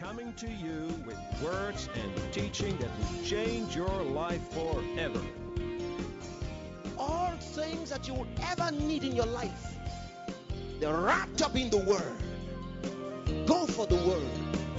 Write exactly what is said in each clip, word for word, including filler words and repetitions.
coming to you with words and teaching that will change your life forever. All things that you would ever need in your life, they're wrapped up in the Word. Go for the Word.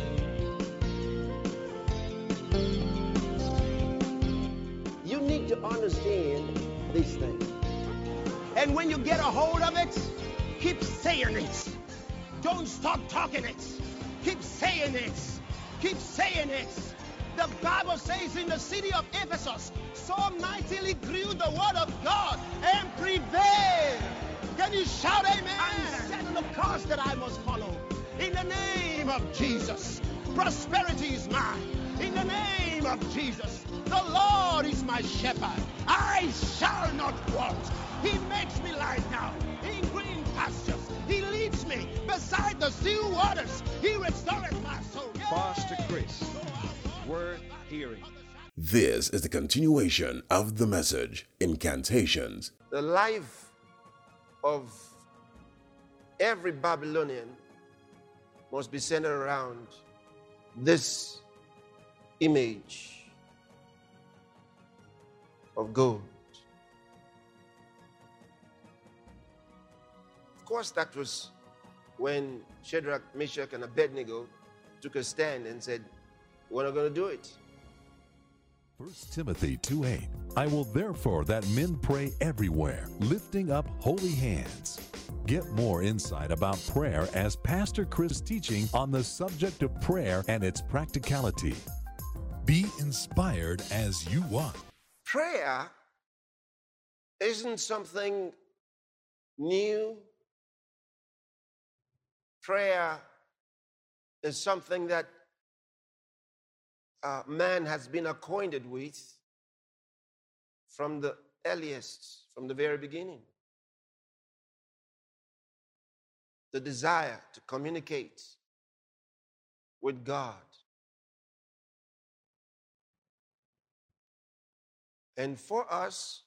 You need to understand these things. And when you get a hold of it, keep saying it. Don't stop talking it. Keep saying it. Keep saying it. The Bible says in the city of Ephesus, so mightily grew the word of God and prevailed. Can you shout amen? I'm setting the course that I must follow. In the name of Jesus, prosperity is mine. In the name of Jesus, the Lord is my shepherd. I shall not want. He makes me lie down in green pastures. He leads me beside the still waters. He restoreth my soul. Yeah. Pastor Chris, worth hearing. This is the continuation of the message, Incantations. The life of every Babylonian must be centered around this image of gold. Of course, that was when Shadrach, Meshach, and Abednego took a stand and said, we're not going to do it. First Timothy two eight. I will therefore that men pray everywhere, lifting up holy hands. Get more insight about prayer as Pastor Chris is teaching on the subject of prayer and its practicality. Be inspired as you want. Prayer isn't something new. Prayer is something that uh, man has been acquainted with from the earliest, from the very beginning. The desire to communicate with God. And for us,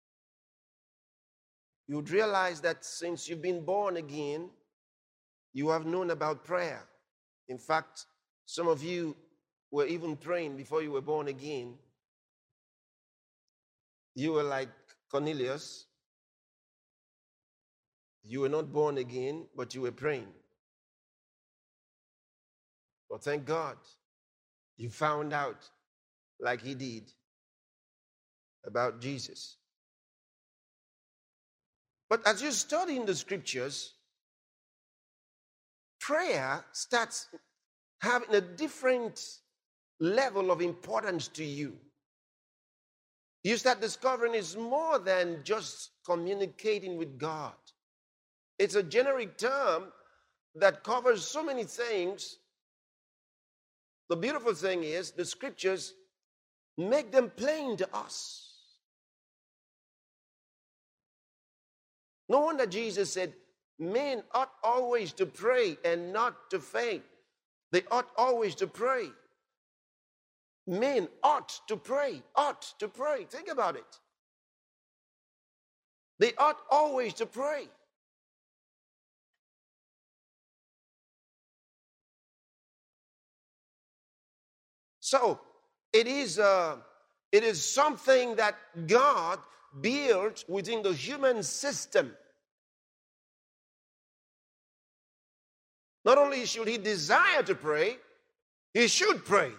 you'd realize that since you've been born again, you have known about prayer. In fact, some of you were even praying before you were born again. You were like Cornelius. You were not born again, but you were praying. Well, thank God you found out, like he did, about Jesus. But as you study in the scriptures, prayer starts having a different level of importance to you. You start discovering it's more than just communicating with God. It's a generic term that covers so many things. The beautiful thing is the scriptures make them plain to us. No wonder Jesus said, men ought always to pray and not to faint. They ought always to pray. Men ought to pray, ought to pray. Think about it. They ought always to pray. So, it is, uh, it is something that God built within the human system. Not only should he desire to pray, he should pray.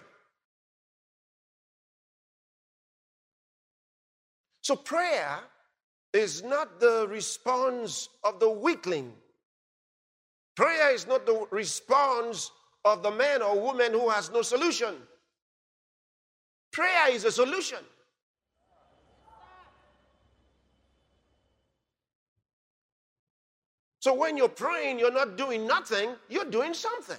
So prayer is not the response of the weakling. Prayer is not the response of the man or woman who has no solution. Prayer is a solution. So when you're praying, you're not doing nothing, you're doing something.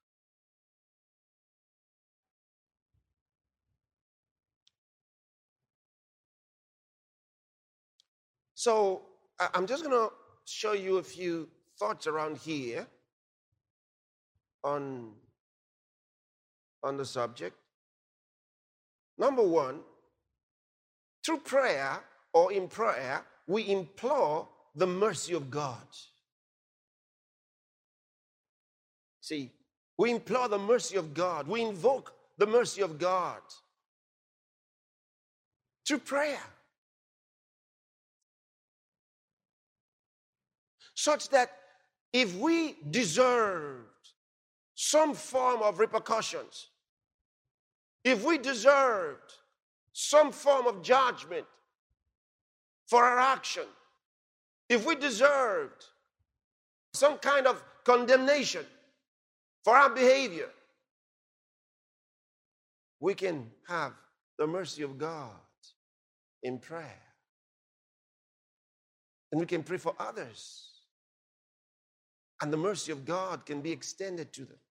So I'm just going to show you a few thoughts around here on, on the subject. Number one, through prayer or in prayer, we implore the mercy of God. See, We implore the mercy of God. We invoke the mercy of God through prayer, such that if we deserved some form of repercussions, if we deserved some form of judgment for our action, if we deserved some kind of condemnation for our behavior, we can have the mercy of God in prayer. And we can pray for others. And the mercy of God can be extended to them.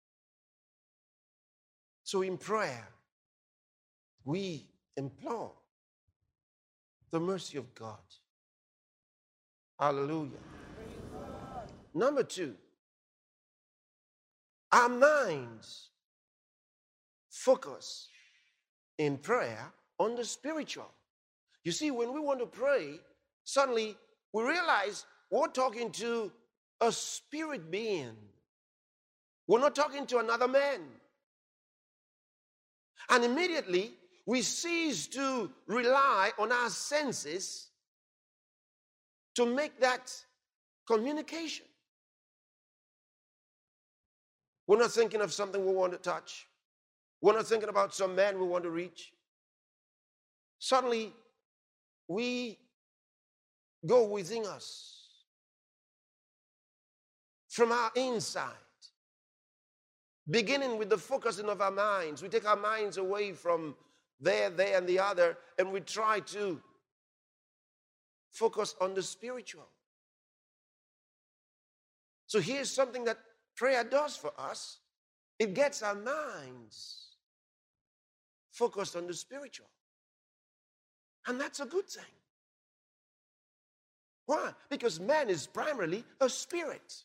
So in prayer, we implore the mercy of God. Hallelujah. Number two, our minds focus in prayer on the spiritual. You see, when we want to pray, suddenly we realize we're talking to a spirit being. We're not talking to another man. And immediately we cease to rely on our senses to make that communication. We're not thinking of something we want to touch. We're not thinking about some man we want to reach. Suddenly, we go within us from our inside, beginning with the focusing of our minds. We take our minds away from there, there, and the other, and we try to focus on the spiritual. So here's something that prayer does for us. It gets our minds focused on the spiritual. And that's a good thing. Why? Because man is primarily a spirit.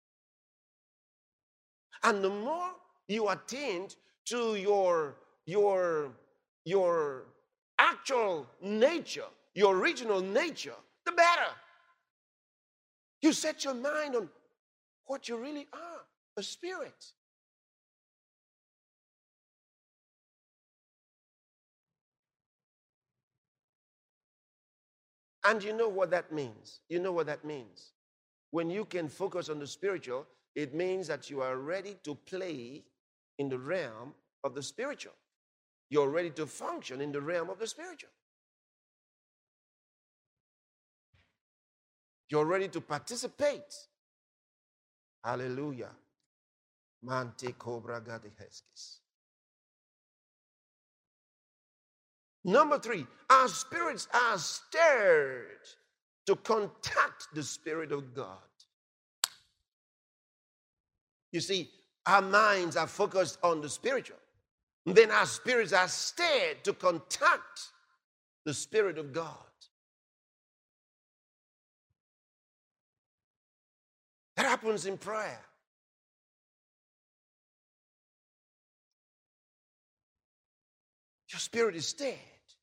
And the more you attend to your, your, your actual nature, your original nature, the better. You set your mind on what you really are, a spirit. And you know what that means. You know what that means. When you can focus on the spiritual, it means that you are ready to play in the realm of the spiritual. You're ready to function in the realm of the spiritual. You're ready to participate. Hallelujah. Mante cobra gadiheskis. Number three, our spirits are stirred to contact the Spirit of God. You see, our minds are focused on the spiritual. And then our spirits are stirred to contact the Spirit of God. That happens in prayer. Your spirit is stirred,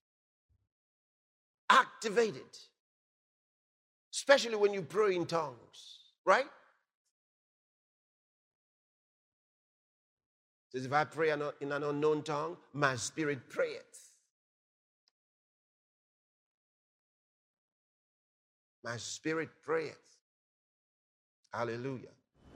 activated, especially when you pray in tongues, right? It says, if I pray in an unknown tongue, my spirit prayeth. My spirit prayeth. Hallelujah.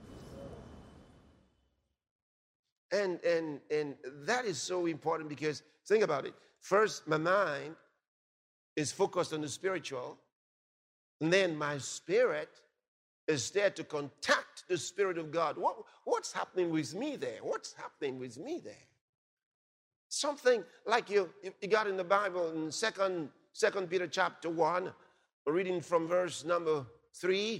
And, and, and that is so important because, think about it. First, my mind is focused on the spiritual. And then my spirit is there to contact the Spirit of God. What, what's happening with me there? What's happening with me there? Something like you, you got in the Bible in Second, Second Peter chapter one, reading from verse number three.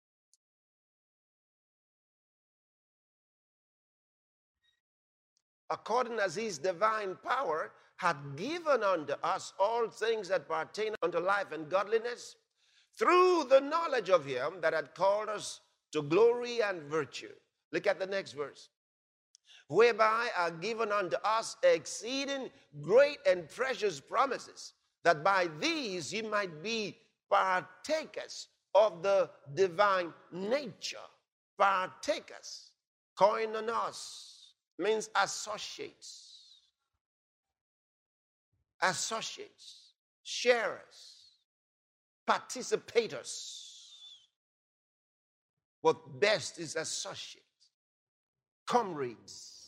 According as his divine power hath given unto us all things that pertain unto life and godliness, through the knowledge of him that had called us to glory and virtue. Look at the next verse. Whereby are given unto us exceeding great and precious promises, that by these ye might be partakers of the divine nature. Partakers, koinonos, means associates. Associates, sharers, participators. What best is associates, comrades.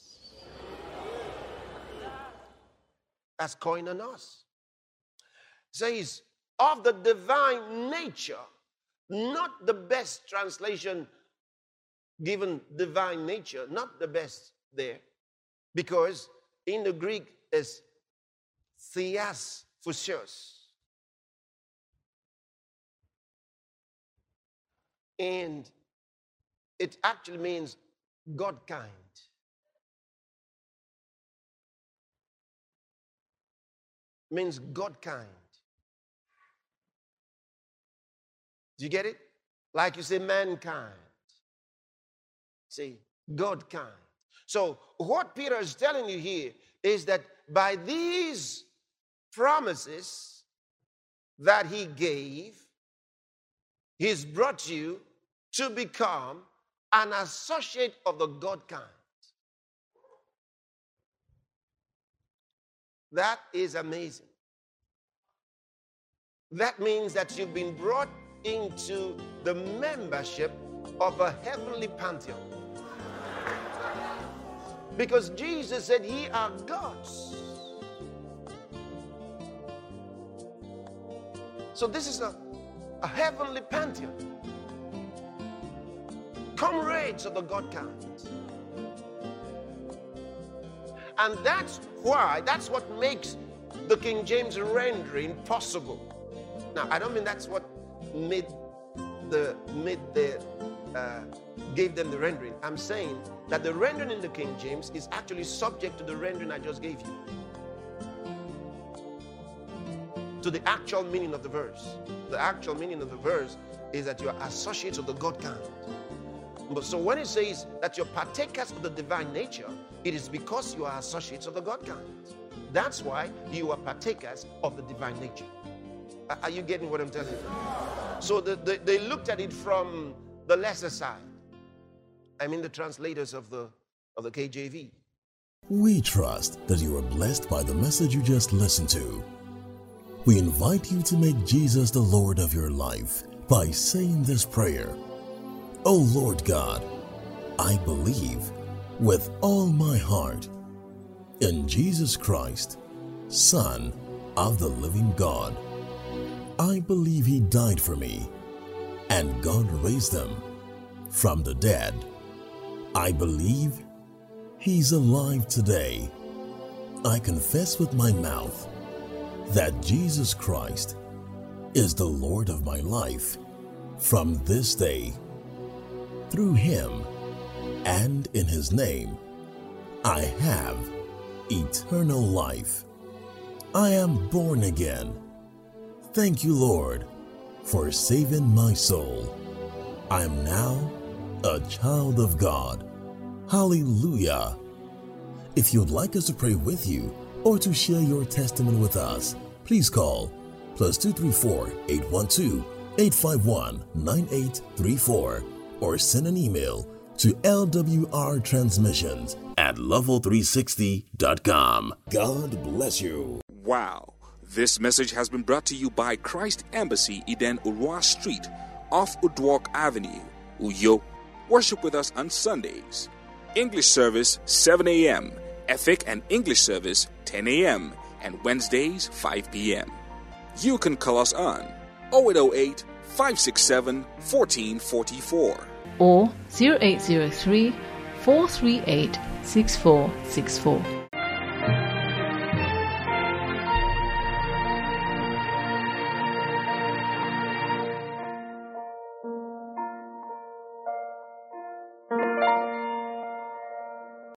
That's koinonos. Says, of the divine nature, not the best translation given divine nature, not the best there, because in the Greek is theas physios. And it actually means God kind. Means God kind. Do you get it? Like you say mankind. See, God kind. So what Peter is telling you here is that by these promises that he gave, he's brought you to become an associate of the God kind. That is amazing. That means that you've been brought into the membership of a heavenly pantheon. Because Jesus said, ye are gods. So this is a, a heavenly pantheon. Comrades of the God kind. And that's why, that's what makes the King James rendering possible. Now, I don't mean that's what made the, made the, uh, gave them the rendering. I'm saying that the rendering in the King James is actually subject to the rendering I just gave you. To the actual meaning of the verse. The actual meaning of the verse is that you are associates of the God kind. But so when it says that you're partakers of the divine nature, it is because you are associates of the God kind. That's why you are partakers of the divine nature. Are you getting what I'm telling you? So the, the, they looked at it from the lesser side. I mean the translators of the, of the K J V. We trust that you are blessed by the message you just listened to. We invite you to make Jesus the Lord of your life by saying this prayer. O Lord God, I believe with all my heart in Jesus Christ, Son of the living God. I believe he died for me and God raised him from the dead. I believe he's alive today. I confess with my mouth that Jesus Christ is the Lord of my life from this day. Through him and in his name, I have eternal life. I am born again. Thank you, Lord, for saving my soul. I am now a child of God. Hallelujah. If you'd like us to pray with you or to share your testimony with us, please call plus two three four, eight one two, eight five one, nine eight three four or send an email to L W R transmissions at level three sixty dot com. God bless you. Wow. This message has been brought to you by Christ Embassy, Eden Urwa Street, off Udwalk Avenue, Uyo. Worship with us on Sundays. English service seven a.m., Ethic and English service ten a.m., and Wednesdays five p.m. You can call us on oh eight oh eight, five six seven, one four four four or zero eight zero three, four three eight, six four six four.